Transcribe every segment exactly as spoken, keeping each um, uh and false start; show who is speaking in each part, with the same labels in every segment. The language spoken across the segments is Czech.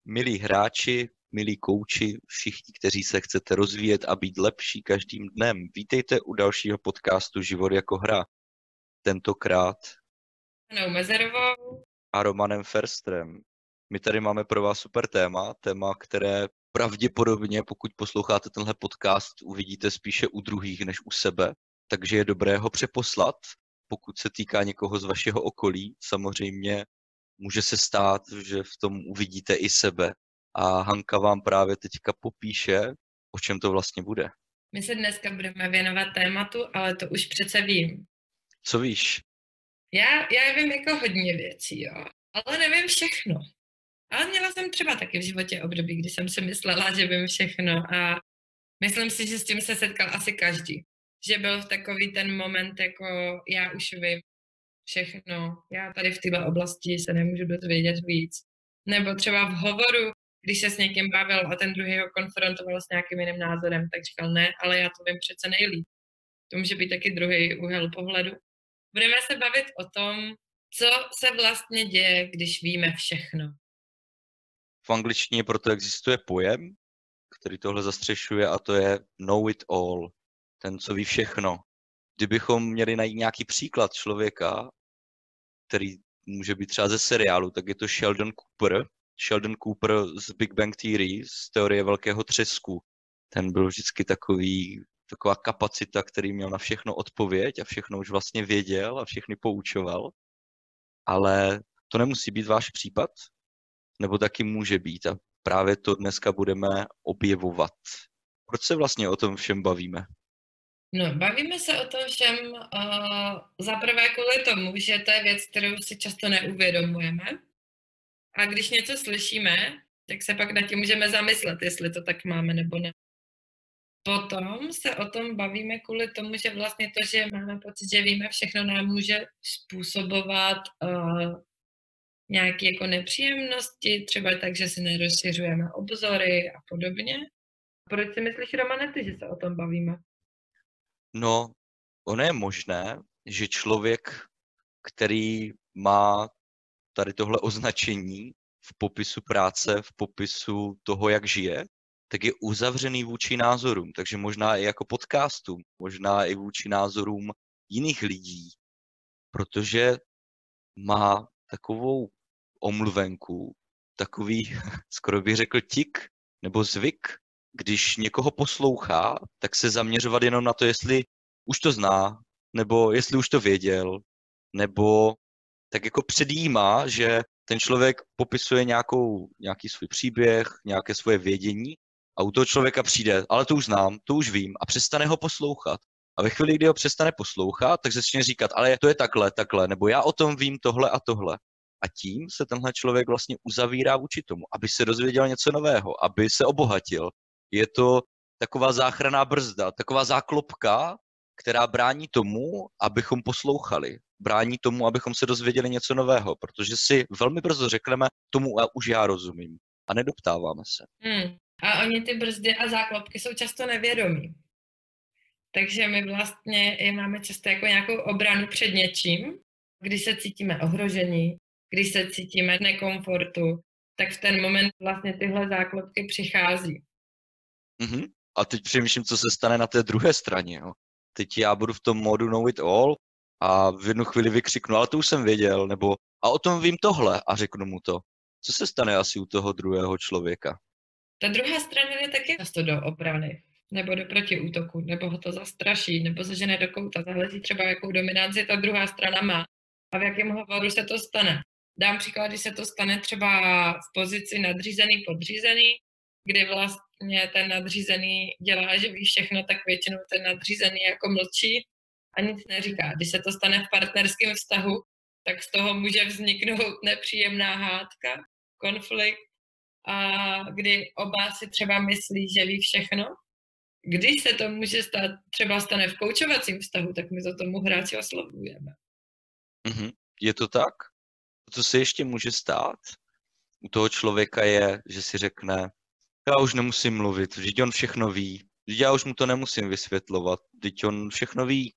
Speaker 1: Milí hráči, milí kouči, všichni, kteří se chcete rozvíjet a být lepší každým dnem, vítejte u dalšího podcastu Život jako hra. Tentokrát
Speaker 2: Hanou Mezerovou
Speaker 1: a Romanem Ferstrem. My tady máme pro vás super téma, téma, které pravděpodobně, pokud posloucháte tenhle podcast, uvidíte spíše u druhých než u sebe, takže je dobré ho přeposlat, pokud se týká někoho z vašeho okolí. Samozřejmě může se stát, že v tom uvidíte i sebe. A Hanka vám právě teďka popíše, o čem to vlastně bude.
Speaker 2: My se dneska budeme věnovat tématu, ale to už přece vím.
Speaker 1: Co víš?
Speaker 2: Já, já vím jako hodně věcí, jo, ale nevím všechno. Ale měla jsem třeba taky v životě období, kdy jsem si myslela, že vím všechno a myslím si, že s tím se setkal asi každý. Že byl v takový ten moment, jako já už vím všechno, já tady v této oblasti se nemůžu dozvědět víc. Nebo třeba v hovoru, když se s někým bavil a ten druhý ho konfrontoval s nějakým jiným názorem, tak říkal ne, ale já to vím přece nejlíp. To může být taky druhý úhel pohledu. Budeme se bavit o tom, co se vlastně děje, když víme všechno.
Speaker 1: V angličtině proto existuje pojem, který tohle zastřešuje, a to je know it all, ten, co ví všechno. Kdybychom měli najít nějaký příklad člověka, který může být třeba ze seriálu, tak je to Sheldon Cooper. Sheldon Cooper z Big Bang Theory, z teorie velkého třesku. Ten byl vždycky takový, taková kapacita, který měl na všechno odpověď a všechno už vlastně věděl a všechny poučoval. Ale to nemusí být váš případ, nebo taky může být. A právě to dneska budeme objevovat. Proč se vlastně o tom všem bavíme?
Speaker 2: No, bavíme se o tom všem uh, zaprvé kvůli tomu, že to je věc, kterou si často neuvědomujeme. A když něco slyšíme, tak se pak nad tím můžeme zamyslet, jestli to tak máme nebo ne. Potom se o tom bavíme kvůli tomu, že vlastně to, že máme pocit, že víme všechno, nám může způsobovat uh, nějaké jako nepříjemnosti, třeba tak, že si nerozšiřujeme obzory a podobně. Proč si myslíš, Romane, ty, že se o tom bavíme?
Speaker 1: No, ono je možné, že člověk, který má tady tohle označení v popisu práce, v popisu toho, jak žije, tak je uzavřený vůči názorům. Takže možná i jako podcastům, možná i vůči názorům jiných lidí, protože má takovou omluvenku, takový, skoro bych řekl, tik nebo zvyk, když někoho poslouchá, tak se zaměřovat jenom na to, jestli už to zná, nebo jestli už to věděl, nebo tak jako předjímá, že ten člověk popisuje nějakou, nějaký svůj příběh, nějaké svoje vědění a u toho člověka přijde, ale to už znám, to už vím a přestane ho poslouchat. A ve chvíli, kdy ho přestane poslouchat, tak začne říkat, ale to je takhle, takhle, nebo já o tom vím tohle a tohle. A tím se tenhle člověk vlastně uzavírá vůči tomu, aby se dozvěděl něco nového, aby se obohatil. Je to taková záchranná brzda, taková záklopka, která brání tomu, abychom poslouchali. Brání tomu, abychom se dozvěděli něco nového, protože si velmi brzo řekneme, tomu a už já rozumím. A nedoptáváme se.
Speaker 2: Hmm. A oni ty brzdy a záklopky jsou často nevědomí. Takže my vlastně je máme často jako nějakou obranu před něčím, když se cítíme ohrožení, když se cítíme v nekomfortu, tak v ten moment vlastně tyhle záklopky přichází.
Speaker 1: Mm-hmm. A teď přemýšlím, co se stane na té druhé straně. Jo. Teď já budu v tom modu know it all a v jednu chvíli vykřiknu, ale to už jsem věděl, nebo a o tom vím tohle a řeknu mu to. Co se stane asi u toho druhého člověka?
Speaker 2: Ta druhá strana je taky často do obrany, nebo do protiútoku, nebo ho to zastraší, nebo zažene do kouta. Záleží třeba, jakou dominanci ta druhá strana má a v jakém hovoru se to stane. Dám příklad, když se to stane třeba v pozici nadřízený, podřízený, kdy vlastně ten nadřízený dělá, že ví všechno, tak většinou ten nadřízený jako mlčí a nic neříká. Když se to stane v partnerském vztahu, tak z toho může vzniknout nepříjemná hádka, konflikt, a kdy oba si třeba myslí, že ví všechno. Když se to může stát, třeba stane v koučovacím vztahu, tak my za tomu hráči oslovujeme.
Speaker 1: Mm-hmm. Je to tak? Co se ještě může stát u toho člověka je, že si řekne, já už nemusím mluvit, vždyť on všechno ví, vždyť já už mu to nemusím vysvětlovat, vždyť on všechno ví.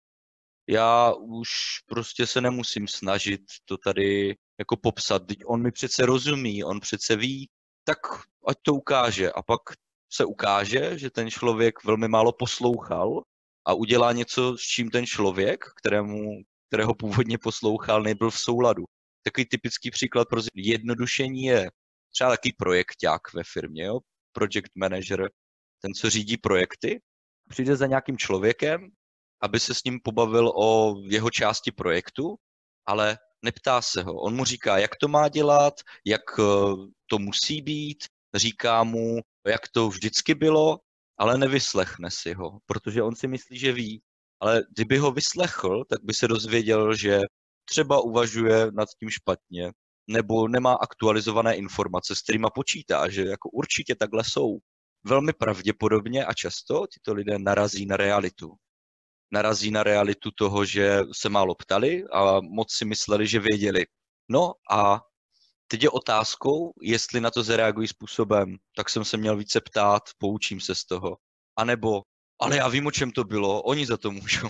Speaker 1: Já už prostě se nemusím snažit to tady jako popsat, vždyť on mi přece rozumí, on přece ví, tak ať to ukáže. A pak se ukáže, že ten člověk velmi málo poslouchal a udělá něco, s čím ten člověk, kterému, kterého původně poslouchal, nebyl v souladu. Takový typický příklad pro zjednodušení je třeba takový projekták ve firmě, jo? Project manager, ten, co řídí projekty, přijde za nějakým člověkem, aby se s ním pobavil o jeho části projektu, ale neptá se ho. On mu říká, jak to má dělat, jak to musí být, říká mu, jak to vždycky bylo, ale nevyslechne si ho, protože on si myslí, že ví. Ale kdyby ho vyslechl, tak by se dozvěděl, že třeba uvažuje nad tím špatně, nebo nemá aktualizované informace, s kterýma počítá, že jako určitě takhle jsou. Velmi pravděpodobně a často tyto lidé narazí na realitu. Narazí na realitu toho, že se málo ptali a moc si mysleli, že věděli. No a teď je otázkou, jestli na to zareagují způsobem, tak jsem se měl více ptát, poučím se z toho. A nebo, ale já vím, o čem to bylo, oni za to můžou.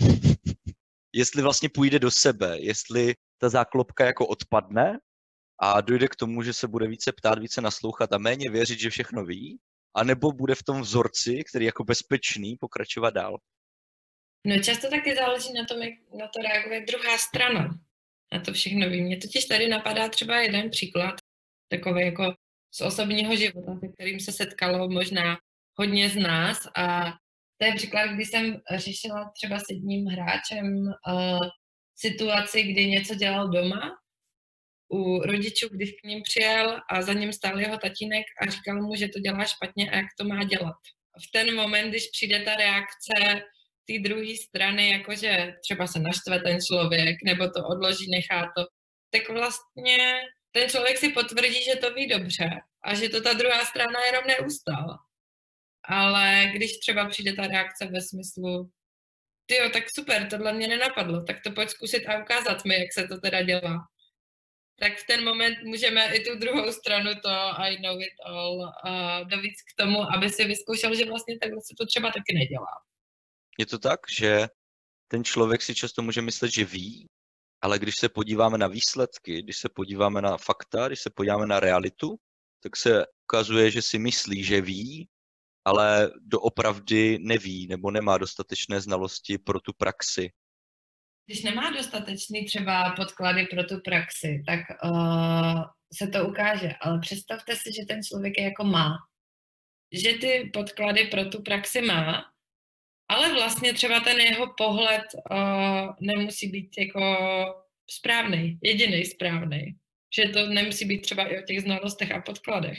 Speaker 1: Jestli vlastně půjde do sebe, jestli ta záklopka jako odpadne a dojde k tomu, že se bude více ptát, více naslouchat a méně věřit, že všechno ví, a nebo bude v tom vzorci, který je jako bezpečný, pokračovat dál.
Speaker 2: No často taky záleží na tom, jak na to reaguje druhá strana. Na to všechno ví. Mně totiž tady napadá třeba jeden příklad, takový jako z osobního života, se kterým se setkalo možná hodně z nás. A to je příklad, kdy jsem řešila třeba s jedním hráčem uh, situaci, kdy něco dělal doma u rodičů, když k ním přijel a za ním stál jeho tatínek a říkal mu, že to dělá špatně a jak to má dělat. V ten moment, když přijde ta reakce té druhé strany, jakože třeba se naštve ten člověk, nebo to odloží, nechá to, tak vlastně ten člověk si potvrdí, že to ví dobře a že to ta druhá strana jenom neustala. Ale když třeba přijde ta reakce ve smyslu, tyjo, tak super, tohle mě nenapadlo, tak to pojď zkusit a ukázat mi, jak se to teda dělá. Tak v ten moment můžeme i tu druhou stranu, to I know it all, uh, dovíc k tomu, aby si vyzkoušel, že vlastně takhle se to třeba taky nedělá.
Speaker 1: Je to tak, že ten člověk si často může myslet, že ví, ale když se podíváme na výsledky, když se podíváme na fakta, když se podíváme na realitu, tak se ukazuje, že si myslí, že ví, ale doopravdy neví nebo nemá dostatečné znalosti pro tu praxi.
Speaker 2: Když nemá dostatečný třeba podklady pro tu praxi, tak uh, se to ukáže. Ale představte si, že ten člověk je jako má. Že ty podklady pro tu praxi má, ale vlastně třeba ten jeho pohled uh, nemusí být jako správný, jediný správný. Že to nemusí být třeba i o těch znalostech a podkladech.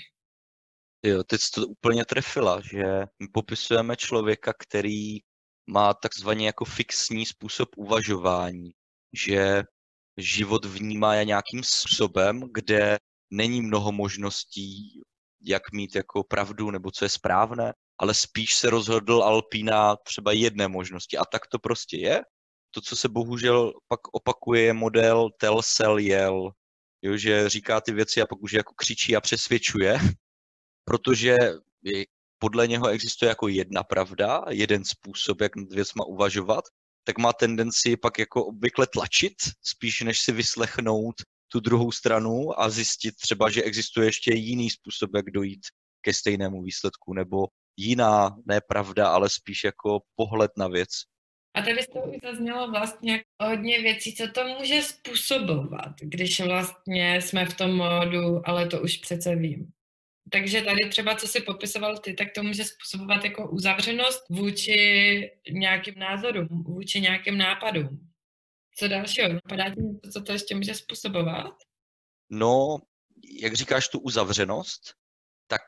Speaker 1: Jo, teď jsi to úplně trefila, že my popisujeme člověka, který má takzvaně jako fixní způsob uvažování, že život vnímá nějakým způsobem, kde není mnoho možností, jak mít jako pravdu nebo co je správné, ale spíš se rozhodl a lpí na třeba jedné možnosti. A tak to prostě je. To, co se bohužel pak opakuje, je model tell, sell, yell. Jo, že říká ty věci a pak už jako křičí a přesvědčuje, protože podle něho existuje jako jedna pravda, jeden způsob, jak nad věcma uvažovat, tak má tendenci pak jako obvykle tlačit, spíš než si vyslechnout tu druhou stranu a zjistit třeba, že existuje ještě jiný způsob, jak dojít ke stejnému výsledku, nebo jiná, ne pravda, ale spíš jako pohled na věc.
Speaker 2: A tady z toho už zaznělo vlastně hodně věcí, co to může způsobovat, když vlastně jsme v tom módu, ale to už přece vím. Takže tady třeba, co si popisoval ty, tak to může způsobovat jako uzavřenost vůči nějakým názorům, vůči nějakým nápadům. Co dalšího? Napadá ti něco, co to ještě může způsobovat?
Speaker 1: No, jak říkáš tu uzavřenost, tak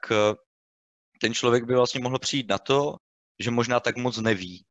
Speaker 1: ten člověk by vlastně mohl přijít na to, že možná tak moc neví.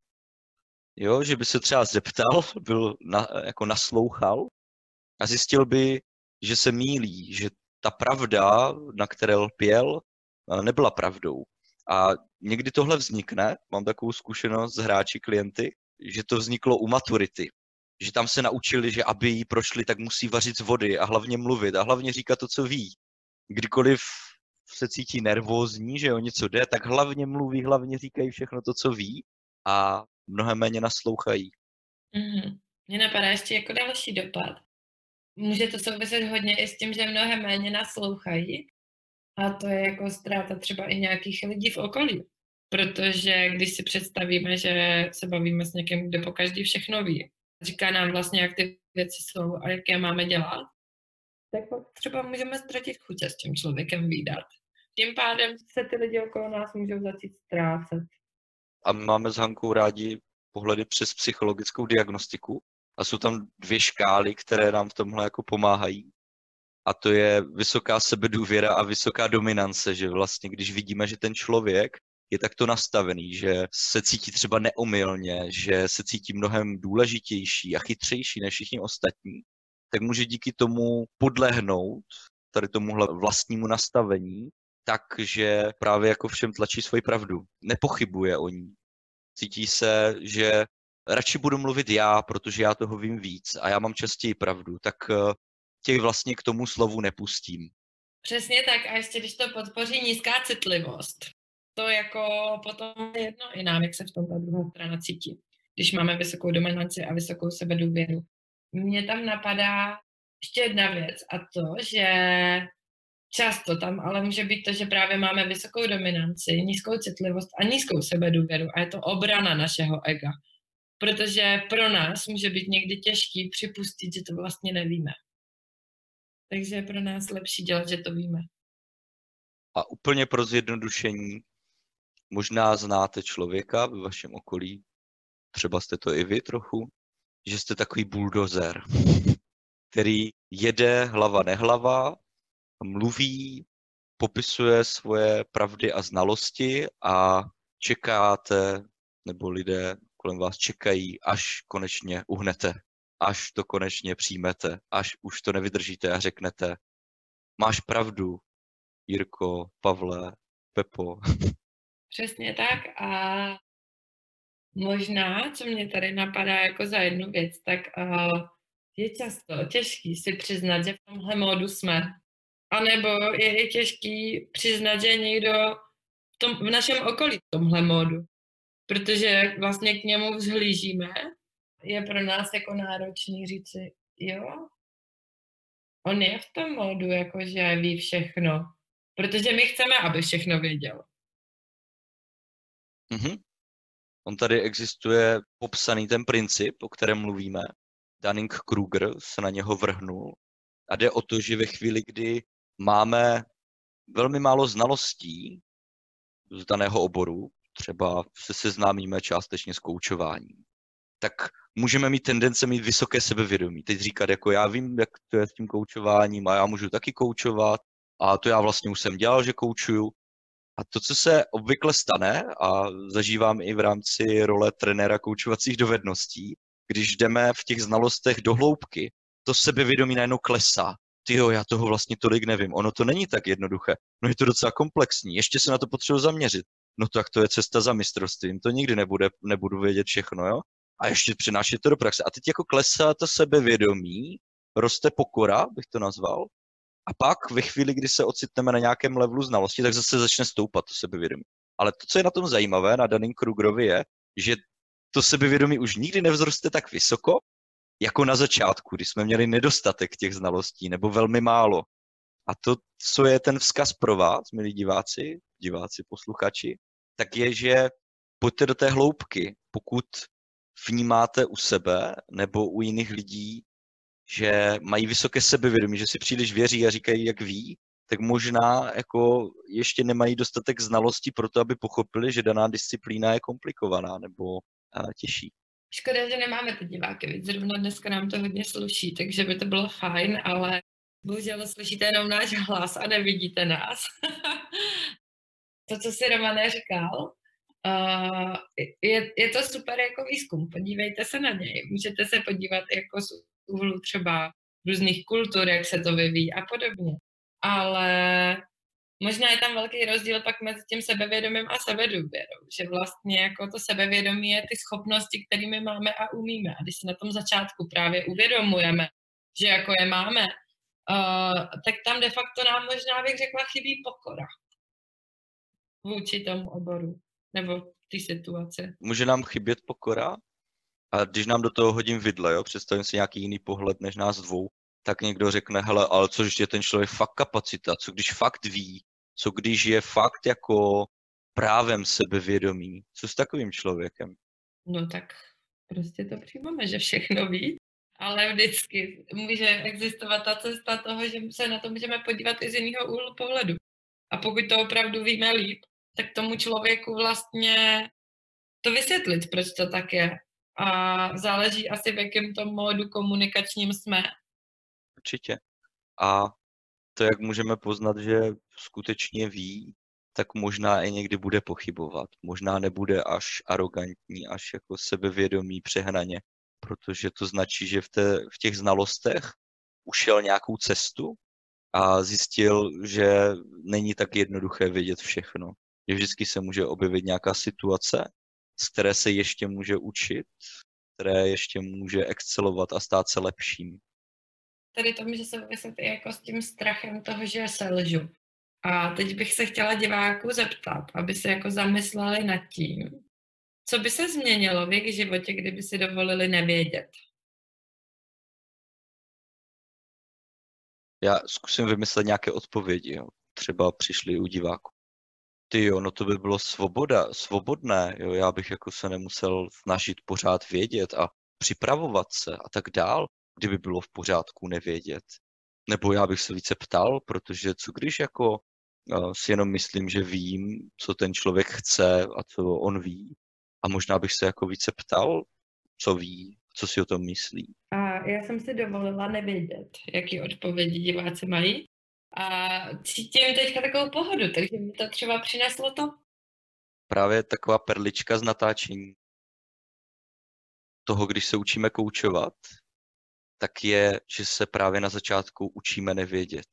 Speaker 1: Jo, že by se třeba zeptal, byl na, jako naslouchal a zjistil by, že se mýlí, že ta pravda, na které lpěl, nebyla pravdou. A někdy tohle vznikne, mám takovou zkušenost s hráči, klienty, že to vzniklo u maturity. Že tam se naučili, že aby jí prošli, tak musí vařit z vody a hlavně mluvit a hlavně říkat to, co ví. Kdykoliv se cítí nervózní, že o něco jde, tak hlavně mluví, hlavně říkají všechno to, co ví a mnohem méně naslouchají.
Speaker 2: Mm-hmm. Mně napadá ještě jako další dopad. Může to souviset hodně i s tím, že mnohem méně naslouchají A to je jako ztráta třeba i nějakých lidí v okolí. Protože když si představíme, že se bavíme s někým, kde po každý všechno ví, říká nám vlastně, jak ty věci jsou a jak je máme dělat, tak pak třeba můžeme ztratit chuť se s tím člověkem vídat. Tím pádem se ty lidi okolo nás můžou začít ztrácet.
Speaker 1: A my máme s Hankou rádi pohledy přes psychologickou diagnostiku a jsou tam dvě škály, které nám v tomhle jako pomáhají. A to je vysoká sebedůvěra a vysoká dominance, že vlastně když vidíme, že ten člověk je takto nastavený, že se cítí třeba neomylně, že se cítí mnohem důležitější a chytřejší než všichni ostatní, tak může díky tomu podlehnout tady tomuhle vlastnímu nastavení, takže právě jako všem tlačí svoji pravdu. Nepochybuje o ní. Cítí se, že radši budu mluvit já, protože já toho vím víc a já mám častěji pravdu, tak těch vlastně k tomu slovu nepustím.
Speaker 2: Přesně tak a ještě když to podpoří nízká citlivost, to jako potom je jedno i nám, jak se v tom ta druhá strana cítí, když máme vysokou dominanci a vysokou sebedůvěru. Mně tam napadá ještě jedna věc a to, že často tam ale může být to, že právě máme vysokou dominanci, nízkou citlivost a nízkou sebedůvěru a je to obrana našeho ega. Protože pro nás může být někdy těžký připustit, že to vlastně nevíme. Takže je pro nás lepší dělat, že to víme.
Speaker 1: A úplně pro zjednodušení, možná znáte člověka ve vašem okolí, třeba jste to i vy trochu, že jste takový buldozer, který jede hlava nehlava, mluví, popisuje svoje pravdy a znalosti a čekáte, nebo lidé kolem vás čekají, až konečně uhnete, až to konečně přijmete, až už to nevydržíte a řeknete, máš pravdu, Jirko, Pavle, Pepo.
Speaker 2: Přesně tak a možná, co mě tady napadá jako za jednu věc, tak uh, je často těžký si přiznat, že v tomhle módu jsme. A nebo je i těžký přiznat, že někdo v, tom, v našem okolí v tomhle módu. Protože vlastně k němu vzhlížíme, je pro nás jako náročný říci, jo, on je v tom módu, jakože ví všechno. Protože my chceme, aby všechno věděl.
Speaker 1: Mm-hmm. On tady existuje popsaný ten princip, o kterém mluvíme. Dunning-Kruger se na něho vrhnul. A jde o to, že ve chvíli, kdy máme velmi málo znalostí z daného oboru, třeba se seznámíme částečně s koučováním, tak můžeme mít tendence mít vysoké sebevědomí. Teď říkat, jako já vím, jak to je s tím koučováním a já můžu taky koučovat a to já vlastně už jsem dělal, že koučuju. A to, co se obvykle stane, a zažívám i v rámci role trenéra koučovacích dovedností, když jdeme v těch znalostech do hloubky, to sebevědomí najednou klesá. Tyjo, já toho vlastně tolik nevím. Ono to není tak jednoduché. No je to docela komplexní. Ještě se na to potřebuji zaměřit. No tak to je cesta za mistrovstvím. To nikdy nebude, nebudu vědět všechno, jo? A ještě přinášet to do praxe. A teď jako klesá to sebevědomí, roste pokora, bych to nazval. A pak ve chvíli, kdy se ocitneme na nějakém levelu znalosti, tak zase začne stoupat to sebevědomí. Ale to, co je na tom zajímavé, na Dunning-Krugerovi, je, že to sebevědomí už nikdy nevzroste tak vysoko, jako na začátku, kdy jsme měli nedostatek těch znalostí, nebo velmi málo. A to, co je ten vzkaz pro vás, milí diváci, diváci, posluchači, tak je, že pojďte do té hloubky, pokud vnímáte u sebe nebo u jiných lidí, že mají vysoké sebevědomí, že si příliš věří a říkají, jak ví, tak možná jako ještě nemají dostatek znalostí pro to, aby pochopili, že daná disciplína je komplikovaná nebo těžší.
Speaker 2: Škoda, že nemáme ty diváky, víc zrovna dneska nám to hodně sluší, takže by to bylo fajn, ale bohužel slyšíte jenom náš hlas a nevidíte nás. To, co si Romane říkal, uh, je, je to super jako výzkum, podívejte se na něj. Můžete se podívat jako z úhlu třeba různých kultur, jak se to vyvíjí a podobně. Ale možná je tam velký rozdíl pak mezi tím sebevědomím a sebedůvěrou, že vlastně jako to sebevědomí je ty schopnosti, kterými máme a umíme. A když si na tom začátku právě uvědomujeme, že jako je máme, uh, tak tam de facto nám možná, bych řekla, chybí pokora vůči tomu oboru nebo té situace.
Speaker 1: Může nám chybět pokora? A když nám do toho hodím vidle, jo, představím si nějaký jiný pohled než nás dvou, tak někdo řekne, hele, ale což je ten člověk fakt kapacita, co když fakt ví, Co když je fakt jako právem sebevědomý? Co s takovým člověkem?
Speaker 2: No tak prostě to přijmeme, že všechno ví, ale vždycky může existovat ta cesta toho, že se na to můžeme podívat i z jiného úhlu pohledu. A pokud to opravdu víme líp, tak tomu člověku vlastně to vysvětlit, proč to tak je. A záleží asi, v jakém tom módu komunikačním jsme.
Speaker 1: Určitě. A to, jak můžeme poznat, že skutečně ví, tak možná i někdy bude pochybovat. Možná nebude až arrogantní, až jako sebevědomý přehnaně, protože to značí, že v, té, v těch znalostech ušel nějakou cestu a zjistil, že není tak jednoduché vědět všechno. Že vždycky se může objevit nějaká situace, z které se ještě může učit, které ještě může excelovat a stát se lepším.
Speaker 2: Tady to může souviset i jako s tím strachem toho, že selžu. A teď bych se chtěla diváků zeptat, aby se jako zamysleli nad tím, co by se změnilo v jejich životě, kdyby si dovolili nevědět.
Speaker 1: Já zkusím vymyslet nějaké odpovědi. Jo. Třeba přišli u diváků. Ty jo, no to by bylo svoboda, svobodné. Jo. Já bych jako se nemusel snažit pořád vědět a připravovat se a tak dál, kdyby bylo v pořádku nevědět. Nebo já bych se více ptal, protože co když jako uh, si jenom myslím, že vím, co ten člověk chce a co on ví. A možná bych se jako více ptal, co ví, co si o tom myslí.
Speaker 2: A já jsem si dovolila nevědět, jaký odpovědi diváci mají. A cítím teďka takovou pohodu, takže mi to třeba přineslo to.
Speaker 1: Právě taková perlička z natáčení toho, když se učíme koučovat, tak je, že se právě na začátku učíme nevědět.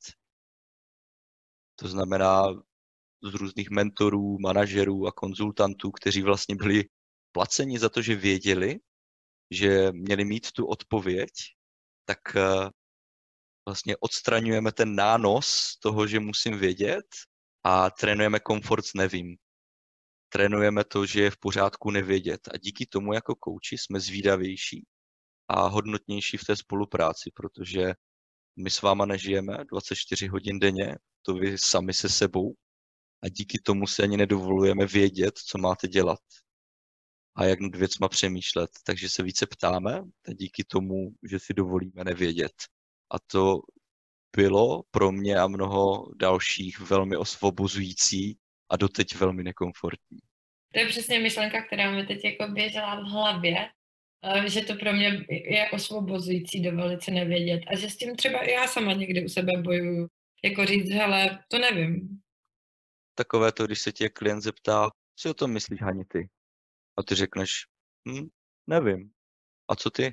Speaker 1: To znamená z různých mentorů, manažerů a konzultantů, kteří vlastně byli placeni za to, že věděli, že měli mít tu odpověď, tak vlastně odstraňujeme ten nános toho, že musím vědět a trénujeme komfort s nevím. Trénujeme to, že je v pořádku nevědět a díky tomu jako kouči jsme zvídavější a hodnotnější v té spolupráci, protože my s váma nežijeme dvacet čtyři hodin denně, to vy sami se sebou a díky tomu se ani nedovolujeme vědět, co máte dělat a jak nad věcma přemýšlet. Takže se více ptáme a díky tomu, že si dovolíme nevědět. A to bylo pro mě a mnoho dalších velmi osvobozující a doteď velmi nekomfortní.
Speaker 2: To je přesně myšlenka, která mi teď jako běžela v hlavě, že to pro mě je osvobozující dovolit se nevědět a že s tím třeba i já sama někdy u sebe bojuju. Jako říct, hele, to nevím.
Speaker 1: Takové to, když se tě klient zeptá, co o tom myslíš, Hani, ty? A ty řekneš, hm, nevím. A co ty?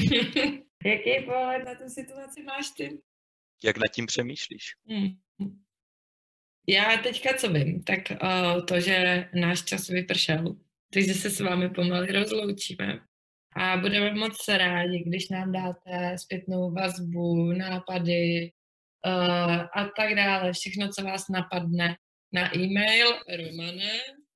Speaker 2: Jaký pohled na tu situaci máš ty?
Speaker 1: Jak nad tím přemýšlíš?
Speaker 2: Hmm. Já teďka co vím, tak uh, to, že náš čas vypršel, takže se s vámi pomalu rozloučíme a budeme moc rádi, když nám dáte zpětnou vazbu, nápady uh, a tak dále, všechno, co vás napadne na e-mail romane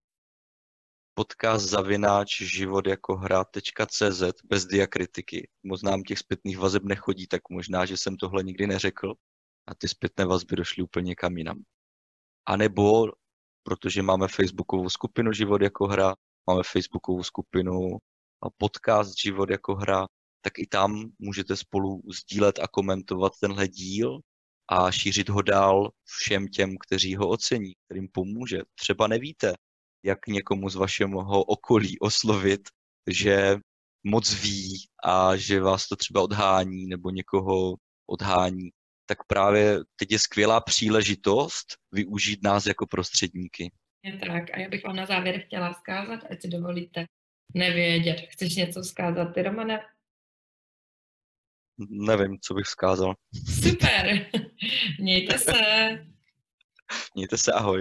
Speaker 1: podcast zavináč život jako hra tečka cé zet bez diakritiky. Moc nám těch zpětných vazeb nechodí, tak možná, že jsem tohle nikdy neřekl a ty zpětné vazby došly úplně kam jinam. A nebo, protože máme facebookovou skupinu Život jako hra, máme facebookovou skupinu a podcast Život jako hra, tak i tam můžete spolu sdílet a komentovat tenhle díl a šířit ho dál všem těm, kteří ho ocení, kterým pomůže. Třeba nevíte, jak někomu z vašeho okolí oslovit, že moc ví a že vás to třeba odhání nebo někoho odhání. Tak právě teď je skvělá příležitost využít nás jako prostředníky.
Speaker 2: Je tak a já bych vám na závěr chtěla vzkázat, ať si dovolíte nevědět. Chceš něco vzkázat ty, Romane?
Speaker 1: Nevím, co bych vzkázal.
Speaker 2: Super, mějte se.
Speaker 1: Mějte se, ahoj.